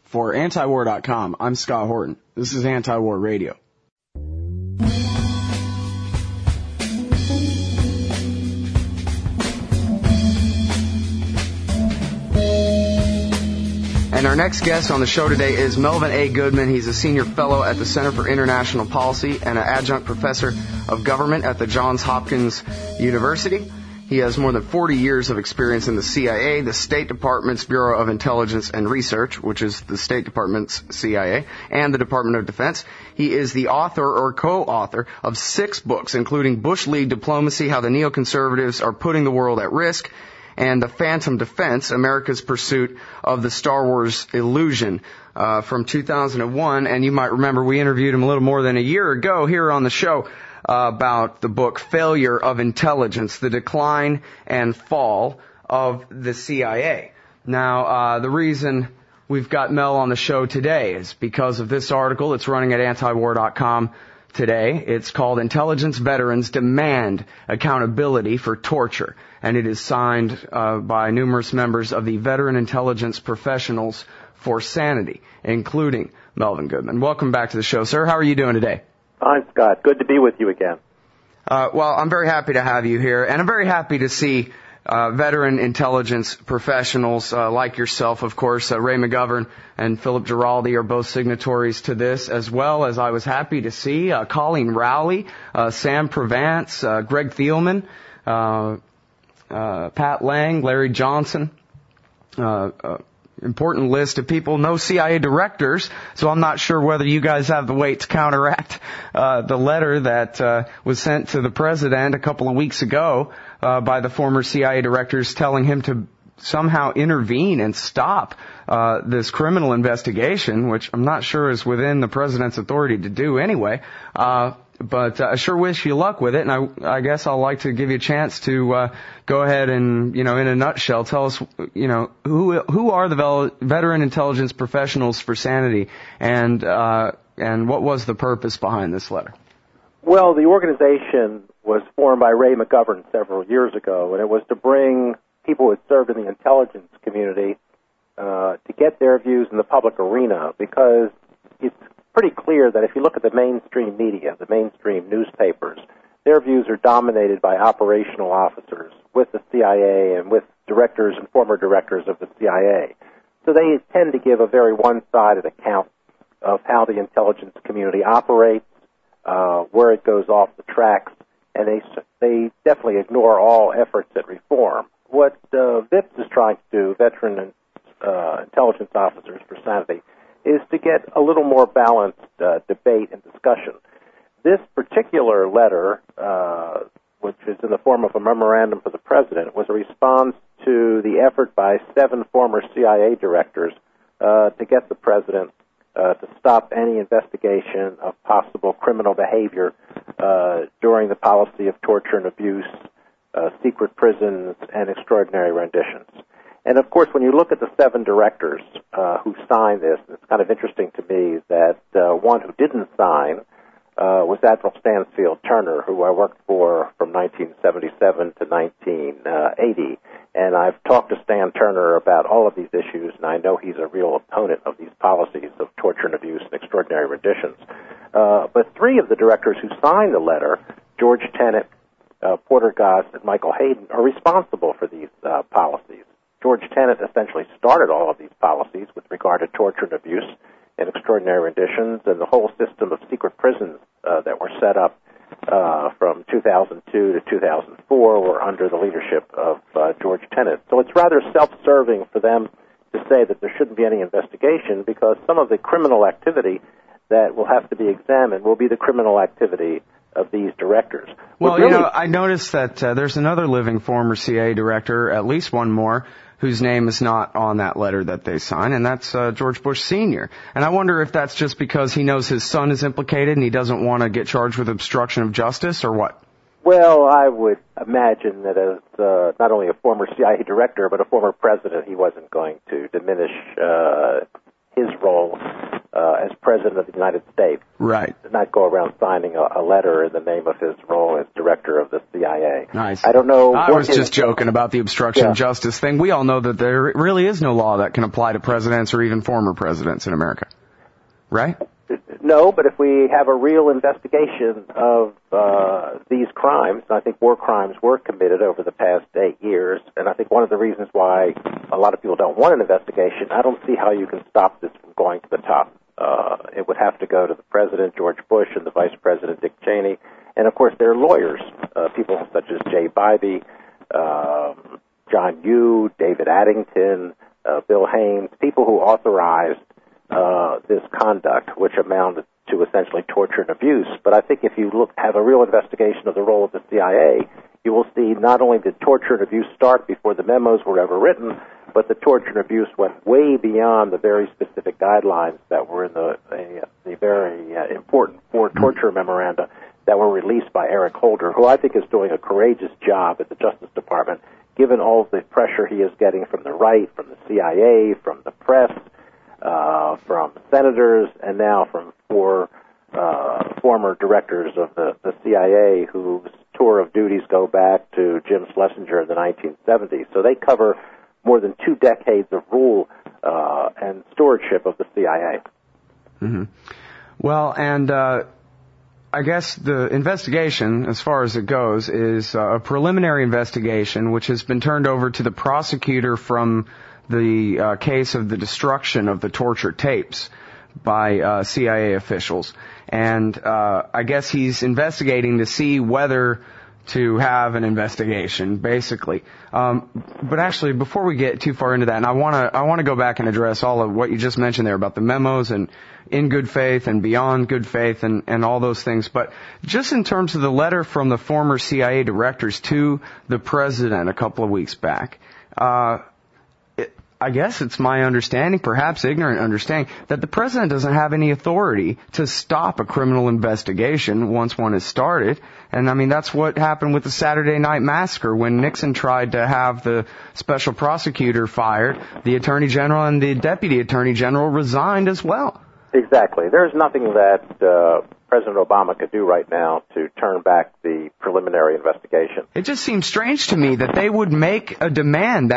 For Antiwar.com, I'm Scott Horton. This is Anti-War Radio. And our next guest on the show today is Melvin A. Goodman. He's a senior fellow at the Center for International Policy and an adjunct professor of government at the Johns Hopkins University. He has more than 40 years of experience in the CIA, the State Department's Bureau of Intelligence and Research, which is the State Department's CIA, and the Department of Defense. He is the author or co-author of 6 books, including Bush League Diplomacy, How the Neoconservatives Are Putting the World at Risk, and The Phantom Defense, America's Pursuit of the Star Wars Illusion, from 2001. And you might remember we interviewed him a little more than a year ago here on the show about the book Failure of Intelligence, The Decline and Fall of the CIA. Now, the reason we've got Mel on the show today is because of this article. It's running at antiwar.com today. It's called Intelligence Veterans Demand Accountability for Torture, and it is signed by numerous members of the Veteran Intelligence Professionals for Sanity, including Melvin Goodman. Welcome back to the show, sir. How are you doing today? Hi, Scott. Good to be with you again. Well, I'm very happy to have you here, and I'm very happy to see veteran intelligence professionals like yourself, of course. Ray McGovern and Philip Giraldi are both signatories to this, as well as I was happy to see Colleen Rowley, Sam Provance, Greg Thielman, Pat Lang, Larry Johnson, important list of people. No CIA directors, so I'm not sure whether you guys have the weight to counteract the letter that was sent to the president a couple of weeks ago by the former CIA directors telling him to somehow intervene and stop this criminal investigation, which I'm not sure is within the president's authority to do anyway. But I sure wish you luck with it, and I guess I'll like to give you a chance to go ahead and, in a nutshell, tell us, who are the veteran intelligence professionals for Sanity, and what was the purpose behind this letter? Well, the organization was formed by Ray McGovern several years ago, and it was to bring people who had served in the intelligence community to get their views in the public arena, because it's pretty clear that if you look at the mainstream media, the mainstream newspapers, their views are dominated by operational officers with the CIA and with directors and former directors of the CIA. So they tend to give a very one-sided account of how the intelligence community operates, where it goes off the tracks, and they definitely ignore all efforts at reform. What VIPS is trying to do, Veteran Intelligence Officers for Sanity, is to get a little more balanced debate and discussion. This particular letter, which is in the form of a memorandum for the president, was a response to the effort by 7 former CIA directors to get the president to stop any investigation of possible criminal behavior during the policy of torture and abuse, secret prisons, and extraordinary renditions. And, of course, when you look at the 7 directors who signed this, it's kind of interesting to me that one who didn't sign was Admiral Stansfield Turner, who I worked for from 1977 to 1980. And I've talked to Stan Turner about all of these issues, and I know he's a real opponent of these policies of torture and abuse and extraordinary renditions. But 3 of the directors who signed the letter, George Tenet, Porter Goss, and Michael Hayden, are responsible for these policies. George Tenet essentially started all of these policies with regard to torture and abuse and extraordinary renditions, and the whole system of secret prisons that were set up from 2002 to 2004 were under the leadership of George Tenet. So it's rather self-serving for them to say that there shouldn't be any investigation, because some of the criminal activity that will have to be examined will be the criminal activity of these directors. Well, I noticed that there's another living former CIA director, at least one more, whose name is not on that letter that they signed, and that's George Bush Sr. And I wonder if that's just because he knows his son is implicated and he doesn't want to get charged with obstruction of justice, or what? Well, I would imagine that as not only a former CIA director, but a former president, he wasn't going to diminish his role as President of the United States. Right. Not go around signing a letter in the name of his role as director of the CIA. Nice. I don't know. I was just joking about the obstruction of justice thing. We all know that there really is no law that can apply to presidents or even former presidents in America. Right? No, but if we have a real investigation of these crimes, and I think war crimes were committed over the past 8 years, and I think one of the reasons why a lot of people don't want an investigation, I don't see how you can stop this from going to the top. It would have to go to the President, George Bush, and the Vice President, Dick Cheney, and of course there are lawyers, people such as Jay Bybee, John Yoo, David Addington, Bill Haynes, people who authorized this conduct, which amounted to essentially torture and abuse. But I think if you have a real investigation of the role of the CIA, you will see not only did torture and abuse start before the memos were ever written, but the torture and abuse went way beyond the very specific guidelines that were in the very important four torture memoranda that were released by Eric Holder, who I think is doing a courageous job at the Justice Department, given all of the pressure he is getting from the right, from the CIA, from the press, from senators, and now from four former directors of the CIA whose tour of duties go back to Jim Schlesinger in the 1970s. So they cover more than 2 decades of rule and stewardship of the CIA. Mm-hmm. Well, and I guess the investigation, as far as it goes, is a preliminary investigation which has been turned over to the prosecutor from the case of the destruction of the torture tapes by CIA officials. And I guess he's investigating to see whether to have an investigation, basically. But actually, before we get too far into that, and I want to go back and address all of what you just mentioned there about the memos and in good faith and beyond good faith and all those things. But just in terms of the letter from the former CIA directors to the president a couple of weeks back, I guess it's my understanding, perhaps ignorant understanding, that the president doesn't have any authority to stop a criminal investigation once one is started. And I mean, that's what happened with the Saturday Night Massacre when Nixon tried to have the special prosecutor fired. The attorney general and the deputy attorney general resigned as well. Exactly. There's nothing that President Obama could do right now to turn back the preliminary investigation. It just seems strange to me that they would make a demand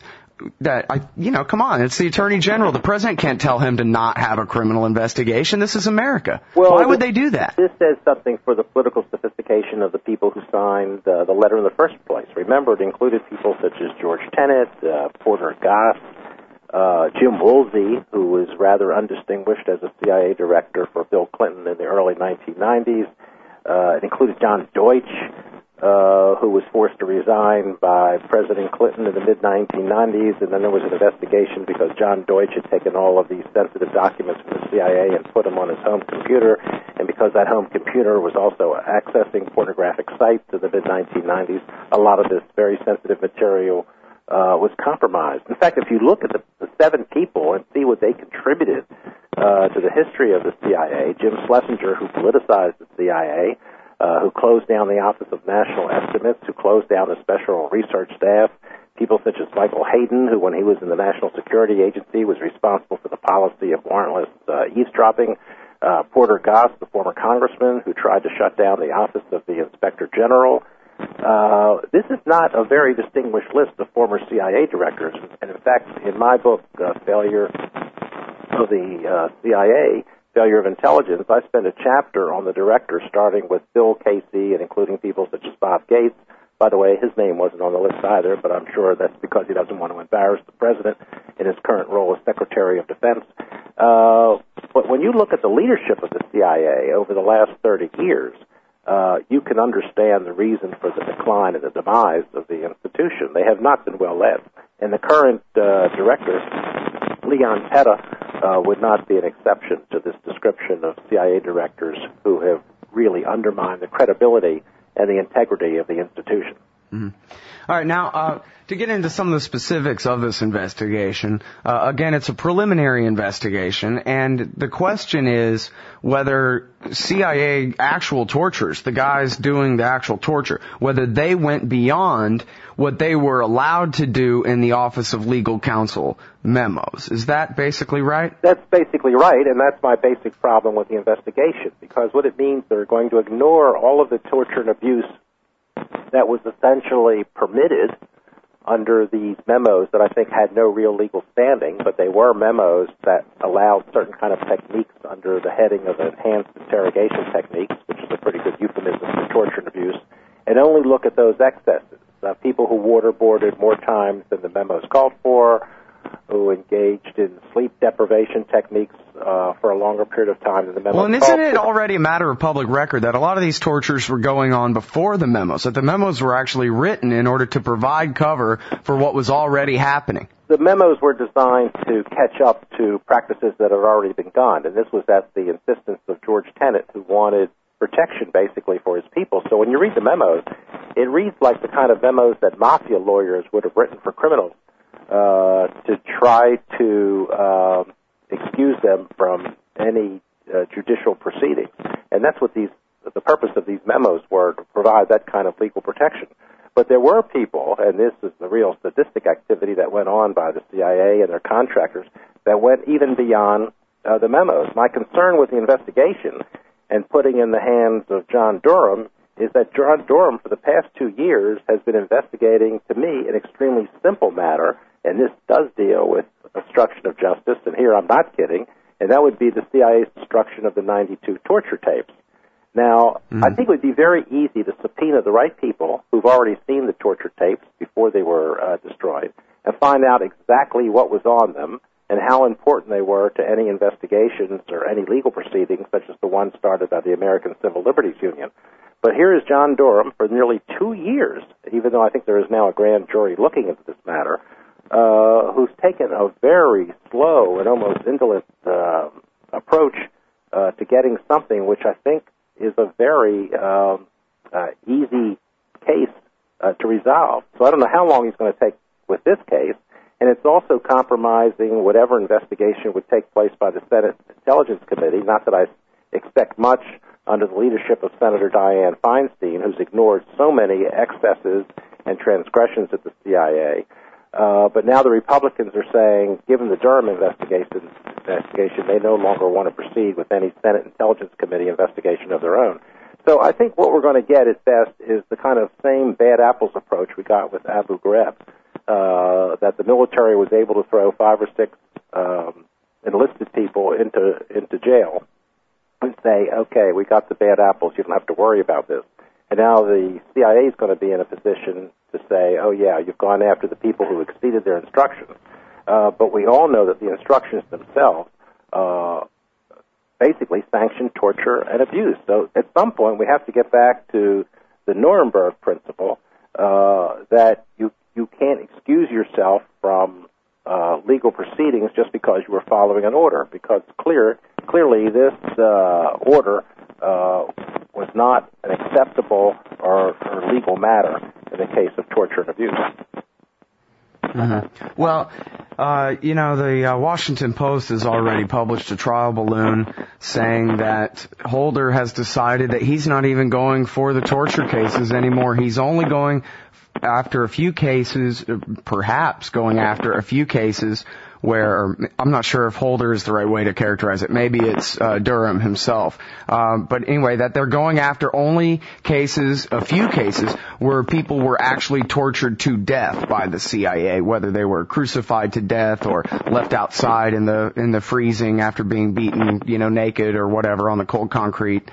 come on, it's the Attorney General. The President can't tell him to not have a criminal investigation. This is America. Well, why would they do that? This says something for the political sophistication of the people who signed the letter in the first place. Remember, it included people such as George Tenet, Porter Goss, Jim Woolsey, who was rather undistinguished as a CIA director for Bill Clinton in the early 1990s. It included John Deutsch, who was forced to resign by President Clinton in the mid-1990s, and then there was an investigation because John Deutsch had taken all of these sensitive documents from the CIA and put them on his home computer, and because that home computer was also accessing pornographic sites in the mid-1990s, a lot of this very sensitive material was compromised. In fact, if you look at the 7 people and see what they contributed to the history of the CIA, Jim Schlesinger, who politicized the CIA, who closed down the Office of National Estimates, who closed down the Special Research Staff, people such as Michael Hayden, who when he was in the National Security Agency was responsible for the policy of warrantless eavesdropping, Porter Goss, the former congressman who tried to shut down the Office of the Inspector General. This is not a very distinguished list of former CIA directors, and in fact, in my book, Failure of the CIA, Failure of Intelligence, I spent a chapter on the directors, starting with Bill Casey and including people such as Bob Gates. By the way, his name wasn't on the list either, but I'm sure that's because he doesn't want to embarrass the president in his current role as Secretary of Defense. But when you look at the leadership of the CIA over the last 30 years, you can understand the reason for the decline and the demise of the institution. They have not been well led. And the current director, Leon Petta, would not be an exception to this description of CIA directors who have really undermined the credibility and the integrity of the institution. Mm-hmm. All right, now, to get into some of the specifics of this investigation, again, it's a preliminary investigation, and the question is whether CIA actual torturers, the guys doing the actual torture, whether they went beyond what they were allowed to do in the Office of Legal Counsel memos. Is that basically right? That's basically right, and that's my basic problem with the investigation, because what it means, they're going to ignore all of the torture and abuse that was essentially permitted under these memos that I think had no real legal standing, but they were memos that allowed certain kind of techniques under the heading of enhanced interrogation techniques, which is a pretty good euphemism for torture and abuse, and only look at those excesses. People who waterboarded more times than the memos called for, who engaged in sleep deprivation techniques for a longer period of time than the memos called for. Well, and isn't it already a matter of public record that a lot of these tortures were going on before the memos, that the memos were actually written in order to provide cover for what was already happening? The memos were designed to catch up to practices that had already been done, and this was at the insistence of George Tenet, who wanted protection, basically, for his people. So when you read the memos, it reads like the kind of memos that mafia lawyers would have written for criminals to try to excuse them from any judicial proceedings. And that's what the purpose of these memos were, to provide that kind of legal protection. But there were people, and this is the real sadistic activity that went on by the CIA and their contractors, that went even beyond the memos. My concern with the investigation and putting in the hands of John Durham is that John Durham, for the past 2 years, has been investigating, to me, an extremely simple matter, and this does deal with obstruction of justice, and here I'm not kidding, and that would be the CIA's destruction of the 92 torture tapes. Now, I think it would be very easy to subpoena the right people who've already seen the torture tapes before they were destroyed and find out exactly what was on them and how important they were to any investigations or any legal proceedings, such as the one started by the American Civil Liberties Union. But here is John Durham for nearly 2 years, even though I think there is now a grand jury looking into this matter, who's taken a very slow and almost indolent approach to getting something which I think is a very easy case to resolve. So I don't know how long he's going to take with this case, and it's also compromising whatever investigation would take place by the Senate Intelligence Committee, not that I expect much under the leadership of Senator Dianne Feinstein, who's ignored so many excesses and transgressions at the CIA. But now the Republicans are saying, given the Durham investigation, they no longer want to proceed with any Senate Intelligence Committee investigation of their own. So I think what we're going to get at best is the kind of same bad apples approach we got with Abu Ghraib, that the military was able to throw 5 or 6 enlisted people into jail and say, okay, we got the bad apples, you don't have to worry about this. And now the CIA is going to be in a position to say, oh, yeah, you've gone after the people who exceeded their instructions. But we all know that the instructions themselves basically sanction torture and abuse. So at some point we have to get back to the Nuremberg principle that you can't excuse yourself from legal proceedings just because you were following an order, because clearly this order was not an acceptable or legal matter in the case of torture and abuse. Mm-hmm. Well, the Washington Post has already published a trial balloon saying that Holder has decided that he's not even going for the torture cases anymore. He's only going after a few cases, perhaps going after a few cases where, I'm not sure if Holder is the right way to characterize it. Maybe it's Durham himself. But anyway, that they're going after only cases, a few cases, where people were actually tortured to death by the CIA, whether they were crucified to death or left outside in the freezing after being beaten, naked or whatever on the cold concrete.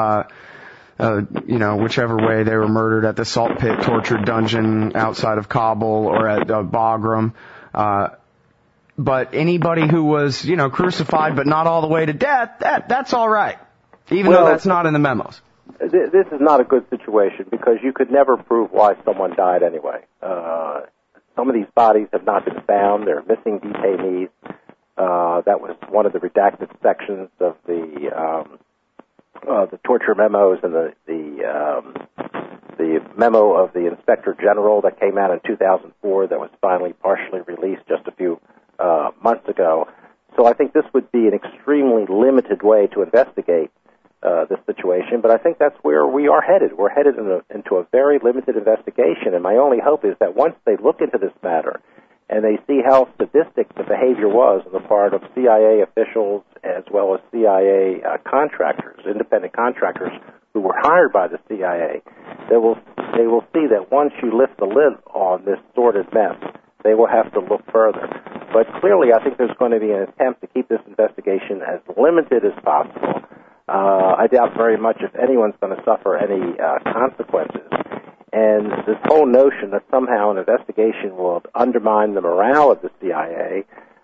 Whichever way they were murdered at the salt pit torture dungeon outside of Kabul or at Bagram. But anybody who was, crucified but not all the way to death, that's all right, even though that's not in the memos. This is not a good situation because you could never prove why someone died anyway. Some of these bodies have not been found. They're missing detainees. That was one of the redacted sections of the torture memos and the the memo of the Inspector General that came out in 2004 that was finally partially released just a few months ago. So I think this would be an extremely limited way to investigate this situation, but I think that's where we are headed. We're headed into a very limited investigation, and my only hope is that once they look into this matter and they see how sadistic the behavior was on the part of CIA officials as well as CIA contractors, independent contractors who were hired by the CIA, they will see that once you lift the lid on this sordid mess, they will have to look further. But clearly, I think there's going to be an attempt to keep this investigation as limited as possible. I doubt very much if anyone's going to suffer any consequences. And this whole notion that somehow an investigation will undermine the morale of the CIA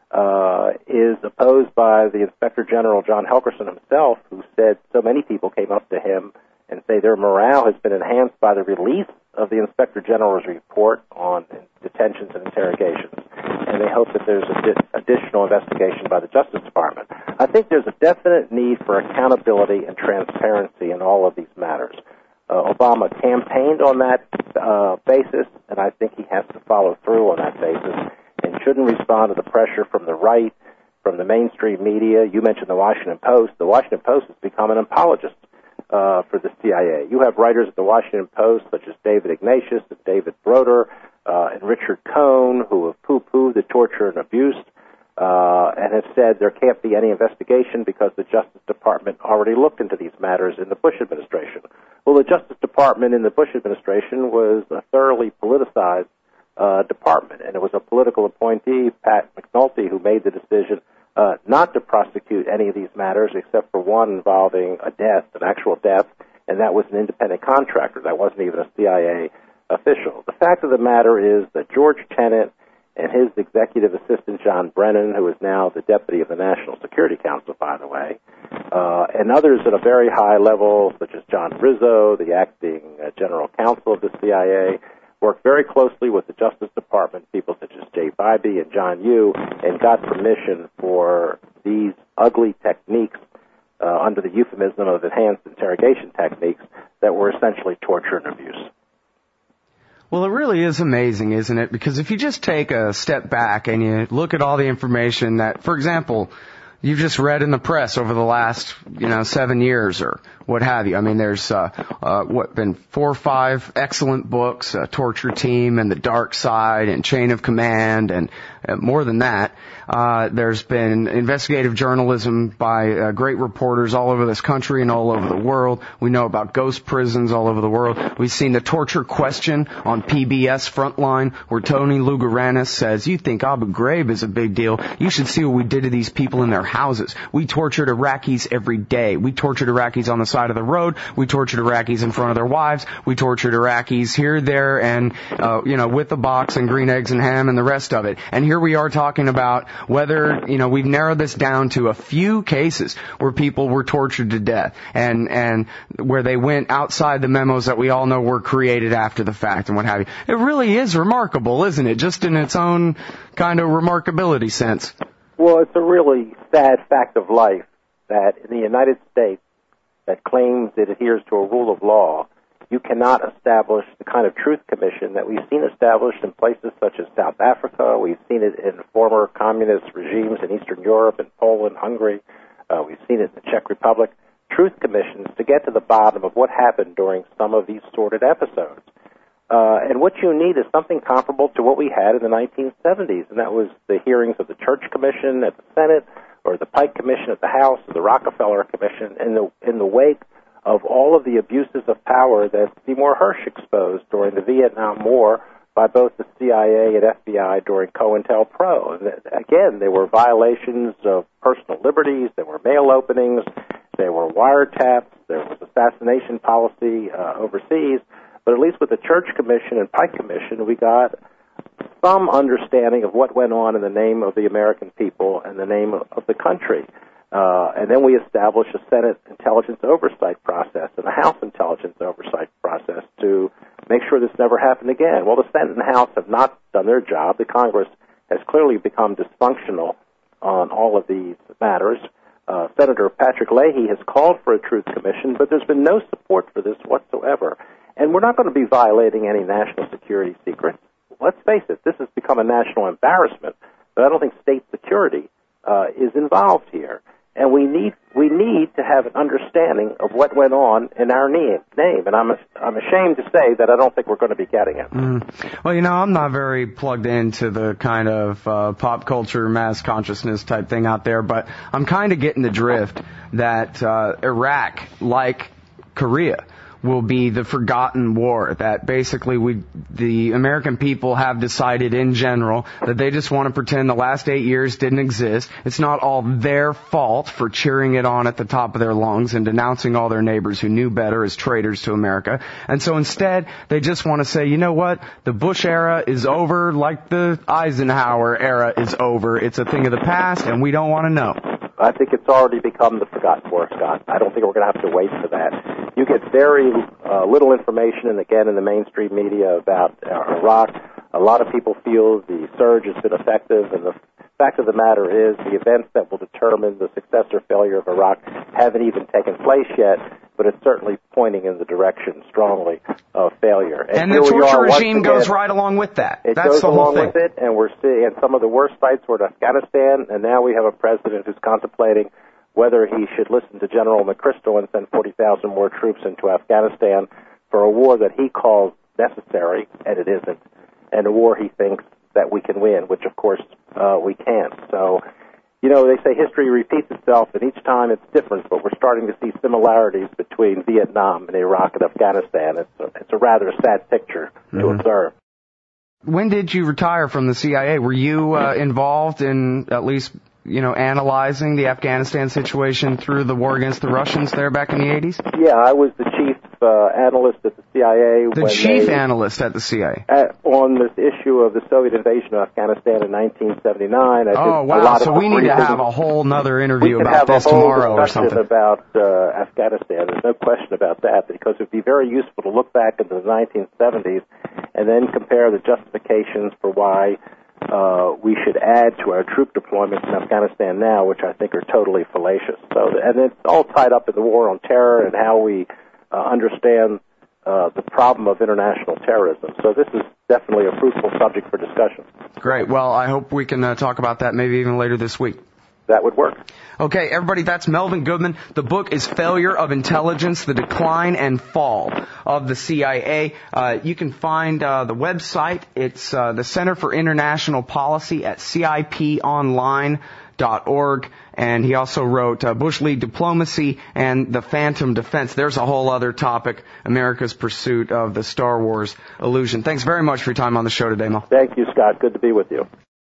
is opposed by the Inspector General, John Helgerson himself, who said so many people came up to him and say their morale has been enhanced by the release of the Inspector General's report on detentions and interrogations, and they hope that there's additional investigation by the Justice Department. I think there's a definite need for accountability and transparency in all of these matters. Obama campaigned on that basis, and I think he has to follow through on that basis and shouldn't respond to the pressure from the right, from the mainstream media. You mentioned the Washington Post. The Washington Post has become an apologist for the CIA. You have writers at the Washington Post such as David Ignatius and David Broder and Richard Cohn who have poo-pooed the torture and abuse and have said there can't be any investigation because the Justice Department already looked into these matters in the Bush administration. Well, the Justice Department in the Bush administration was a thoroughly politicized department, and it was a political appointee, Pat McNulty, who made the decision not to prosecute any of these matters except for one involving a death, an actual death, and that was an independent contractor. That wasn't even a CIA official. The fact of the matter is that George Tenet and his executive assistant, John Brennan, who is now the deputy of the National Security Council, by the way, and others at a very high level, such as John Rizzo, the acting general counsel of the CIA, worked very closely with the Justice Department, people such as Jay Bybee and John Yoo, and got permission for these ugly techniques under the euphemism of enhanced interrogation techniques that were essentially torture and abuse. Well, it really is amazing, isn't it? Because if you just take a step back and you look at all the information that, for example, you've just read in the press over the last, 7 years or what have you. I mean, there's, been 4 or 5 excellent books, Torture Team and The Dark Side and Chain of Command and more than that. There's been investigative journalism by great reporters all over this country and all over the world. We know about ghost prisons all over the world. We've seen the Torture Question on PBS Frontline, where Tony Lugaranis says, you think Abu Ghraib is a big deal. You should see what we did to these people in their houses. We tortured Iraqis every day. We tortured Iraqis on the side of the road. We tortured Iraqis in front of their wives. We tortured Iraqis here, there, and, with the box and green eggs and ham and the rest of it. And here we are talking about whether, we've narrowed this down to a few cases where people were tortured to death and where they went outside the memos that we all know were created after the fact and what have you. It really is remarkable, isn't it? Just in its own kind of remarkability sense. Well, it's a really sad fact of life that in the United States that claims it adheres to a rule of law, you cannot establish the kind of truth commission that we've seen established in places such as South Africa. We've seen it in former communist regimes in Eastern Europe and Poland, Hungary. We've seen it in the Czech Republic. Truth commissions to get to the bottom of what happened during some of these sordid episodes. And what you need is something comparable to what we had in the 1970s, and that was the hearings of the Church Commission at the Senate, or the Pike Commission at the House, or the Rockefeller Commission, in the wake of all of the abuses of power that Seymour Hersh exposed during the Vietnam War by both the CIA and FBI during COINTELPRO. And again, there were violations of personal liberties, there were mail openings, there were wiretaps, there was assassination policy overseas. But at least with the Church Commission and Pike Commission, we got some understanding of what went on in the name of the American people and the name of the country. And then we established a Senate intelligence oversight process and a House intelligence oversight process to make sure this never happened again. Well, the Senate and House have not done their job. The Congress has clearly become dysfunctional on all of these matters. Senator Patrick Leahy has called for a truth commission, but there's been no support for this whatsoever. And we're not going to be violating any national security secrets. Let's face it, this has become a national embarrassment, but I don't think state security is involved here. And we need to have an understanding of what went on in our name. And I'm ashamed to say that I don't think we're going to be getting it. Well, I'm not very plugged into the kind of pop culture, mass consciousness type thing out there, but I'm kind of getting the drift that Iraq, like Korea, will be the forgotten war, that basically the American people have decided in general that they just want to pretend the last 8 years didn't exist. It's not all their fault for cheering it on at the top of their lungs and denouncing all their neighbors who knew better as traitors to America. And so instead, they just want to say, you know what, the Bush era is over like the Eisenhower era is over. It's a thing of the past, and we don't want to know. I think it's already become the forgotten war, Scott. I don't think we're going to have to wait for that. You get very little information, and again, in the mainstream media about Iraq. A lot of people feel the surge has been effective, and the fact of the matter is the events that will determine the success or failure of Iraq haven't even taken place yet, but it's certainly pointing in the direction strongly of failure. And the torture regime goes right along with that. It That's goes the whole along thing. with it, and we're seeing some of the worst fights were in Afghanistan, and now we have a president who's contemplating whether he should listen to General McChrystal and send 40,000 more troops into Afghanistan for a war that he calls necessary, and it isn't, and a war he thinks that we can win, which of course we can't. So, they say history repeats itself, and each time it's different, but we're starting to see similarities between Vietnam and Iraq and Afghanistan. It's a rather sad picture to observe. When did you retire from the CIA? Were you involved in at least, analyzing the Afghanistan situation through the war against the Russians there back in the 80s? Yeah, I was the chief analyst at the CIA. The chief analyst at the CIA? On this issue of the Soviet invasion of Afghanistan in 1979. Oh, wow. So we need to have a whole nother interview about this tomorrow or something. About Afghanistan. There's no question about that, because it would be very useful to look back into the 1970s and then compare the justifications for why we should add to our troop deployments in Afghanistan now, which I think are totally fallacious. And it's all tied up in the war on terror and how we understand the problem of international terrorism. So this is definitely a fruitful subject for discussion. Great. Well, I hope we can talk about that maybe even later this week. That would work. Okay, everybody, that's Melvin Goodman. The book is Failure of Intelligence, The Decline and Fall of the CIA. You can find the website. It's the Center for International Policy at ciponline.org. And he also wrote Bush League Diplomacy and the Phantom Defense. There's a whole other topic, America's pursuit of the Star Wars illusion. Thanks very much for your time on the show today, Mel. Thank you, Scott. Good to be with you.